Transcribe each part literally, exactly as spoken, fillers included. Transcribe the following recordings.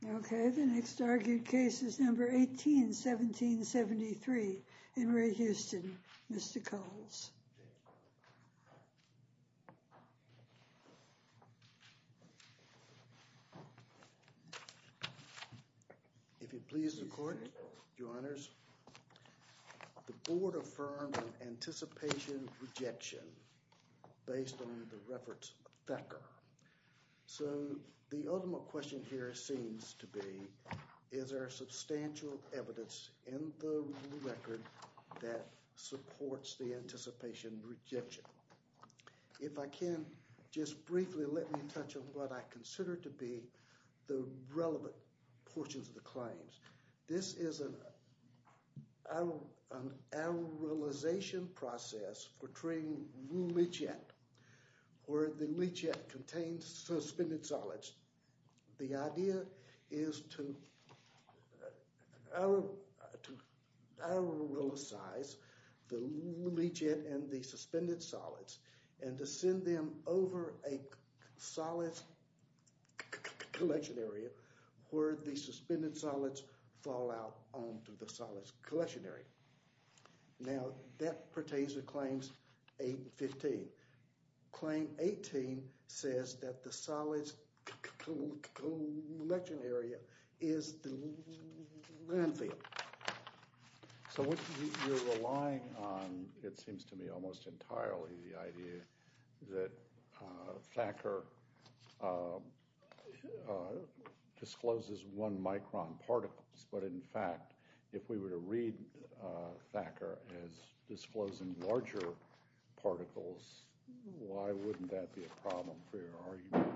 Okay, the next argued case is number eighteen seventeen seventy-three, in Ray Houston. Mister Coles. If it pleases the court, Your Honors, the board affirmed an anticipation rejection based on the reference of Thacker. So the ultimate question here seems to be, is there substantial evidence in the record that supports the anticipation rejection? If I can, just briefly let me touch on what I consider to be the relevant portions of the claims. This is an, an aerolization process for treating leachate, where the leachate contains suspended solids. The idea is to, aer to aerolize the leachate and the suspended solids and to send them over a solid collection area where the suspended solids fall out onto the solids collection area. Now, that pertains to claims eight and fifteen. Claim eighteen says that the solids collection area is the landfill. So what you're relying on, it seems to me almost entirely, the idea that uh, Thacker uh, uh, discloses one micron particles, but in fact, if we were to read uh, Thacker as disclosing larger particles, why wouldn't that be a problem for your argument?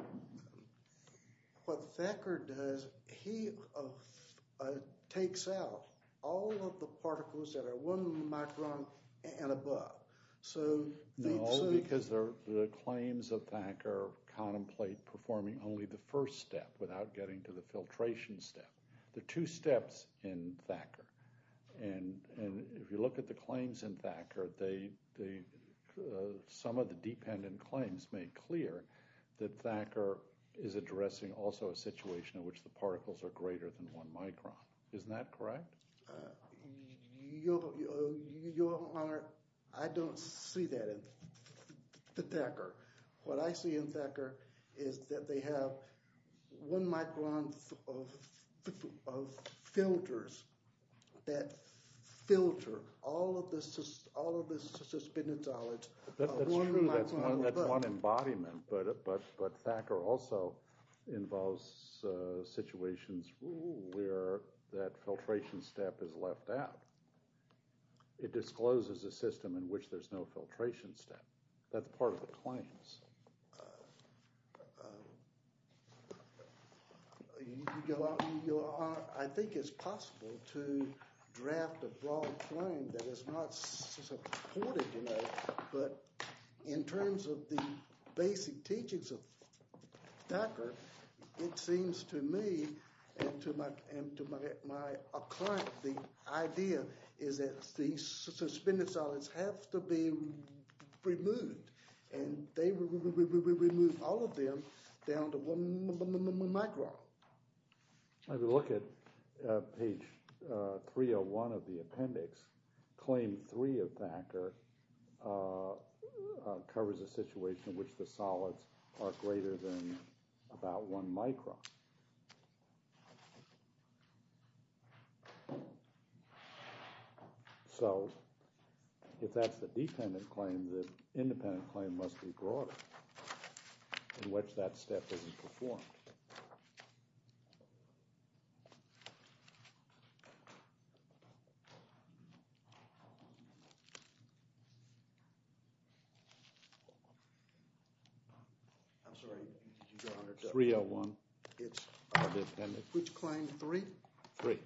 What Thacker does, he uh, uh, takes out all of the particles that are one micron and above. So the, no, so because the claims of Thacker contemplate performing only the first step without getting to the filtration step. There are two steps in Thacker, and and if you look at the claims in Thacker, they they uh, some of the dependent claims make clear that Thacker is addressing also a situation in which the particles are greater than one micron. Isn't that correct? Uh, your, your, your Honor, I don't see that in the Thacker. What I see in Thacker is that they have one micron of, of filters that filter all of the all of the suspended solids. That, that's one true. That's one. That's above. one embodiment. But but but Thacker also involves uh, situations where that filtration step is left out. It discloses a system in which there's no filtration step. That's part of the claims. Uh, uh, Your, Your Honor, I think it's possible to draft a broad claim that is not supported, you know, but in terms of the basic teachings of Thacker, it seems to me and to my and to my my client, the idea is that these suspended solids have to be removed, and they remove all of them down to one micron. If you look at uh, page uh, three oh one of the appendix, claim three of Thacker uh, uh, covers a situation in which the solids are greater than about one micron. So if that's the dependent claim, the independent claim must be broader, in which that step isn't performed. I'm sorry, Your Honor. three oh one. It's of the appendix. Which claim? Three? Three.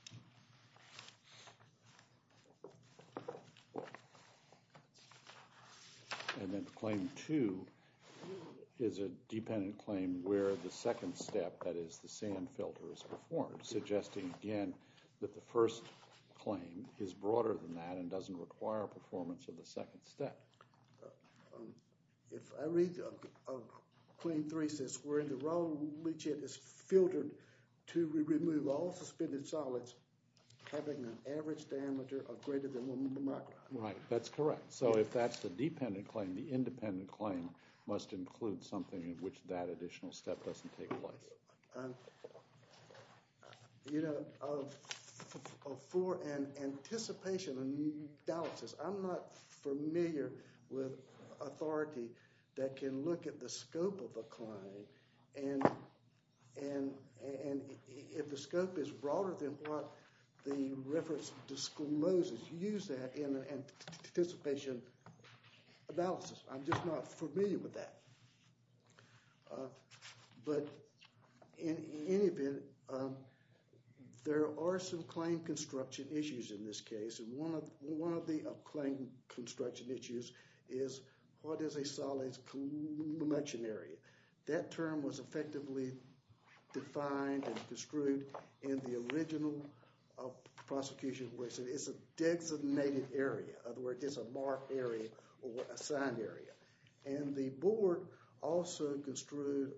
And then claim two is a dependent claim where the second step, that is the sand filter, is performed, suggesting again that the first claim is broader than that and doesn't require performance of the second step. Uh, um, if I read uh, uh, claim three, says wherein the raw leachate is filtered to re remove all suspended solids having an average diameter of greater than one micron. Right, that's correct. So if that's the dependent claim, the independent claim must include something in which that additional step doesn't take place. Um, you know, of, of, for an anticipation analysis, I'm not familiar with authority that can look at the scope of a claim, and and and if the scope is broader than what the reference discloses, use that in an anticipation analysis. I'm just not familiar with that. Uh, but in, in any event, um, there are some claim construction issues in this case, and one of one of the uh, claim construction issues is what is a solids collection area. That term was effectively defined and construed in the original uh, prosecution, where it said it's a designated area. In other words, it's a marked area or assigned area. And the board also construed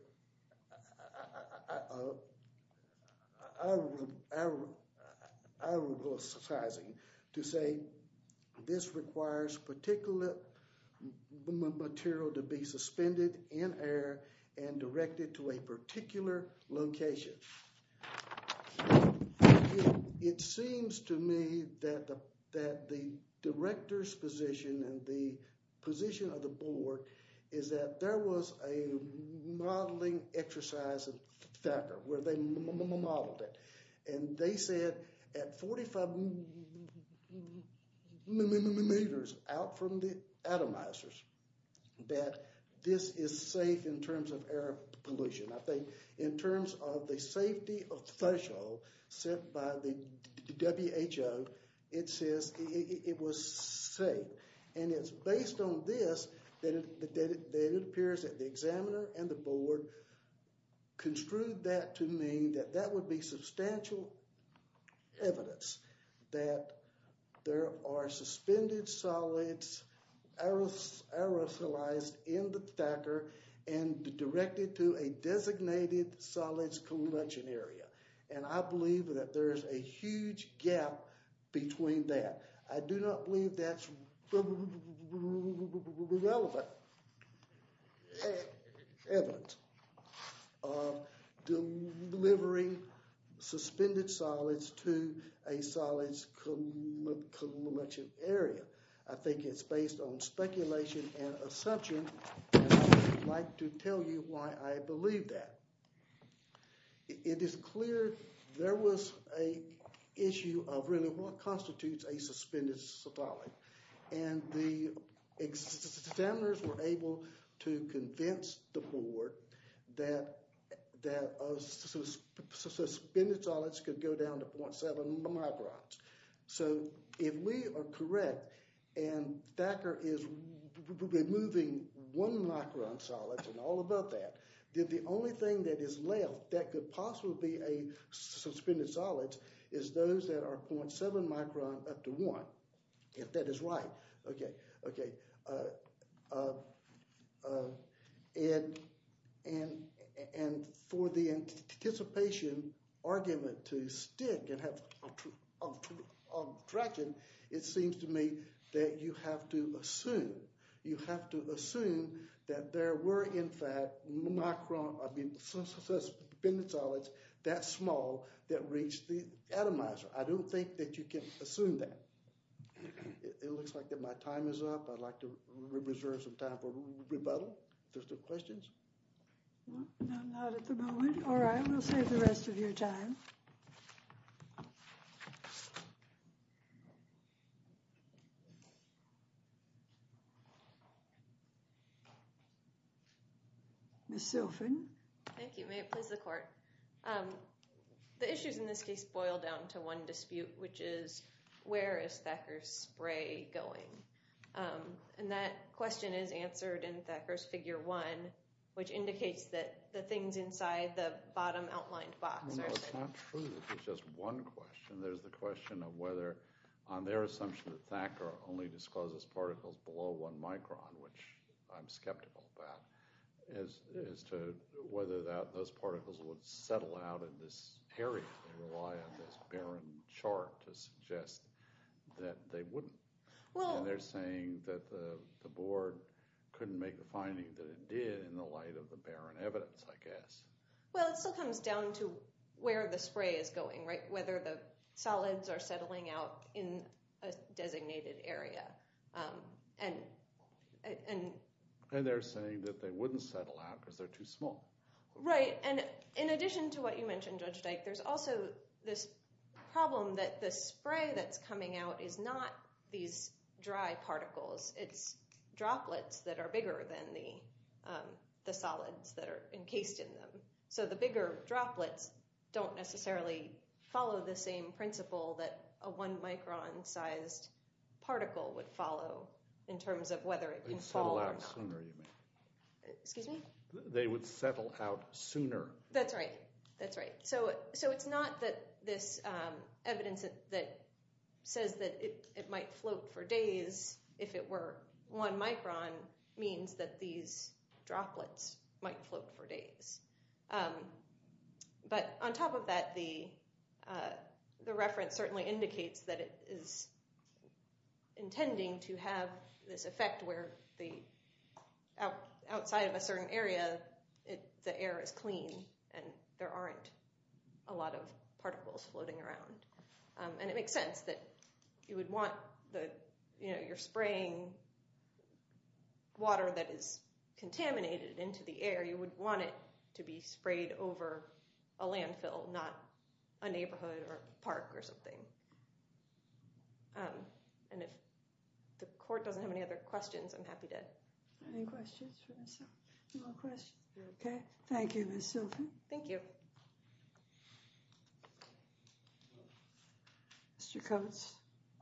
arabicizing to say this requires particulate material to be suspended in air and directed to a particular location. It, it seems to me that the that the director's position and the position of the board is that there was a modeling exercise in Thacker where they m m modeled it, and they said at forty-five meters out from the atomizers that this is safe in terms of air pollution. I think in terms of the safety of threshold set by the W H O, it says it, it was safe. And it's based on this that it, that, it, that it appears that the examiner and the board construed that to mean that that would be substantial evidence that there are suspended solids aerosolized in the Thacker and directed to a designated solids collection area. And I believe that there's a huge gap between that. I do not believe that's relevant evidence of delivering suspended solids to a solids collection area. I think it's based on speculation and assumption, and I would like to tell you why I believe that. It is clear there was a issue of really what constitutes a suspended solid, and the examiners were able to convince the board that that uh, suspended solids could go down to zero point seven microns. So if we are correct, and Thacker is removing one micron solids and all above that, then the only thing that is left that could possibly be a suspended solids is those that are zero point seven micron up to one, if that is right. Okay, okay. Uh, uh, uh, and and and for the anticipation argument to stick and have traction, it seems to me that you have to assume, you have to assume that there were in fact micron, I mean, suspended solids that small that reached the atomizer. I don't think that you can assume that. It, it looks like that my time is up. I'd like to re reserve some time for rebuttal. If there's no questions. No, not at the moment. All right, we'll save the rest of your time. Miz Silfen. Thank you. May it please the court. Um, the issues in this case boil down to one dispute, which is where is Thacker's spray going? Um, and that question is answered in Thacker's figure one, which indicates that the things inside the bottom outlined box well, are... No, it's not true that there's just one question. There's the question of whether, on their assumption that Thacker only discloses particles below one micron, which I'm skeptical about, as as to whether that those particles would settle out in this area. They rely on this barren chart to suggest that they wouldn't. Well, and they're saying that the, the board couldn't make the finding that it did in the light of the barren evidence, I guess. Well, it still comes down to where the spray is going, right? Whether the solids are settling out in a designated area. Um, and and and they're saying that they wouldn't settle out because they're too small. Right, and in addition to what you mentioned, Judge Dyke, there's also this problem that the spray that's coming out is not these dry particles. It's droplets that are bigger than the um, the solids that are encased in them. So the bigger droplets don't necessarily follow the same principle that a one micron sized particle would follow in terms of whether it can They'd fall settle or out not. sooner, you mean? Excuse me? They would settle out sooner. That's right. That's right. So so it's not that this um, evidence that, that says that it, it might float for days if it were one micron means that these droplets might float for days. Um, but on top of that, the uh, the reference certainly indicates that it is intending to have this effect where the out, outside of a certain area, it, the air is clean and there aren't a lot of particles floating around. Um, and it makes sense that you would want the, you know, you're spraying water that is contaminated into the air. You would want it to be sprayed over a landfill, not a neighborhood or park or something. Um, and if the court doesn't have any other questions, I'm happy to. Any questions for Miz Silfen? No more questions? Okay. Thank you, Miz Silfen. Thank you. Mister Coates.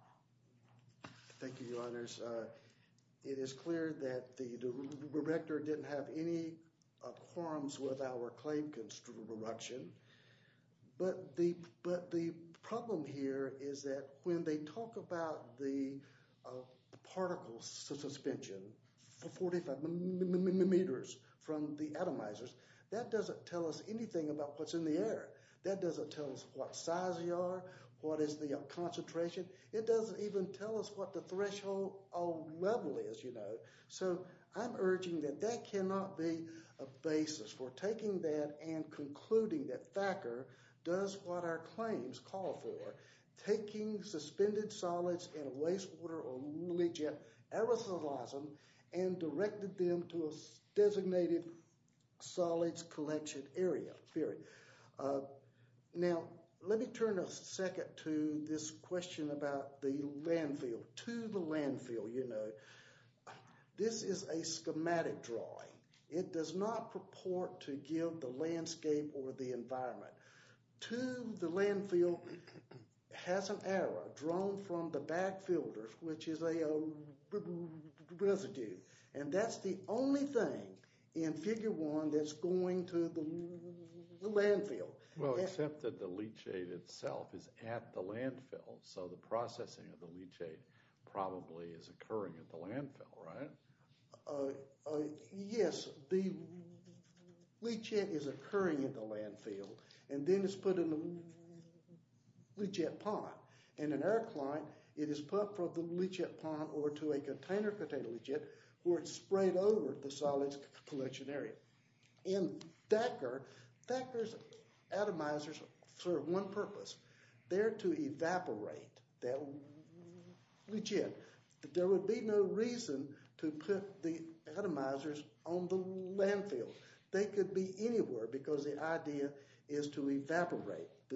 Thank you, Your Honors. Uh, it is clear that the director didn't have any uh, qualms with our claim construction, but the but the problem here is that when they talk about the uh, particle suspension for forty-five millimeters from the atomizers, that doesn't tell us anything about what's in the air. That doesn't tell us what size they are, what is the uh, concentration. It doesn't even tell us what the threshold uh, level is, you know. So I'm urging that that cannot be a basis for taking that and concluding that Thacker does what our claims call for, taking suspended solids in a wastewater or leachate, aerosolize them, and directed them to a designated solids collection area, period. Uh, now, let me turn a second to this question about the landfill, to the landfill, you know. This is a schematic drawing. It does not purport to give the landscape or the environment. To the landfill has an arrow drawn from the bag filters, which is a, a residue. And that's the only thing in figure one that's going to the landfill. Well, except that the leachate itself is at the landfill, so the processing of the leachate probably is occurring at the landfill, right? Uh, uh, yes, the leachate is occurring at the landfill, and then it's put in the leachate pond. And in our client, it is put from the leachate pond or to a container-container leachate where it's sprayed over the solids collection area. In Thacker, Thacker's atomizers serve one purpose. They're to evaporate that leachate. There would be no reason to put the atomizers on the landfill. They could be anywhere because the idea is to evaporate the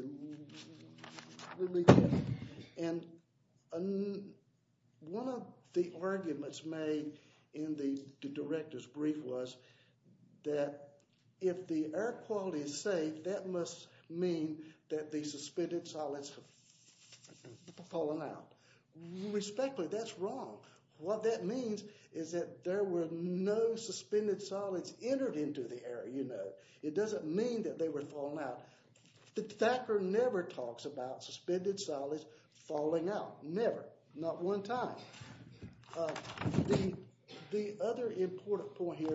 leachate. And um, one of the arguments made in the, the director's brief was that if the air quality is safe, that must mean that the suspended solids have fallen out. Respectfully, that's wrong. What that means is that there were no suspended solids entered into the air, you know. It doesn't mean that they were falling out. The Thacker never talks about suspended solids falling out. Never. Not one time. Uh, the, the other important point here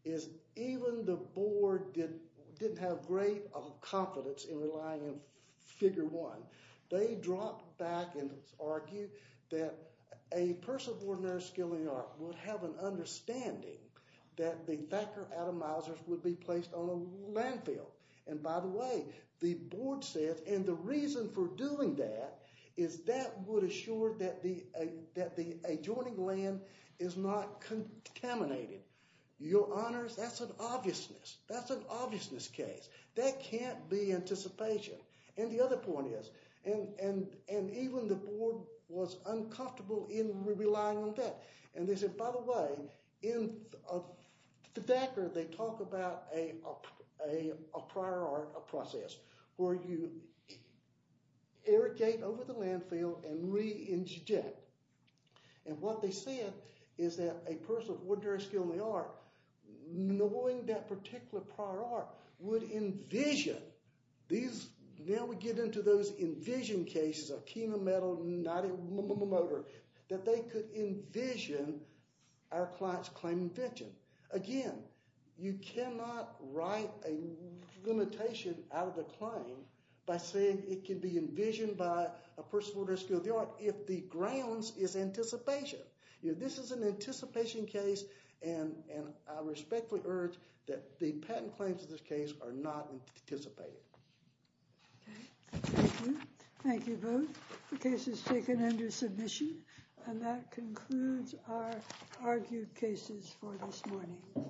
is even the board did, didn't have great confidence in relying on figure one. They dropped back and argued that a person of ordinary skill in the art would have an understanding that the Thacker atomizers would be placed on a landfill. And by the way, the board says, and the reason for doing that is that would assure that the, uh, that the adjoining land is not contaminated. Your Honors, that's an obviousness. That's an obviousness case. That can't be anticipation. And the other point is, and, and, and even the board was uncomfortable in relying on that. And they said, by the way, in uh, Thacker, they talk about a, a, a prior art a process where you irrigate over the landfill and re-inject. And what they said is that a person of ordinary skill in the art, knowing that particular prior art, would envision these. Now we get into those envision cases of Kena Metal, United Motor, that they could envision our client's claim invention. Again, you cannot write a limitation out of the claim by saying it can be envisioned by a person of ordinary skill in the art if the grounds is anticipation. You know, this is an anticipation case, and, and I respectfully urge that the patent claims in this case are not anticipated. Thank you. Thank you both. The case is taken under submission, and that concludes our argued cases for this morning.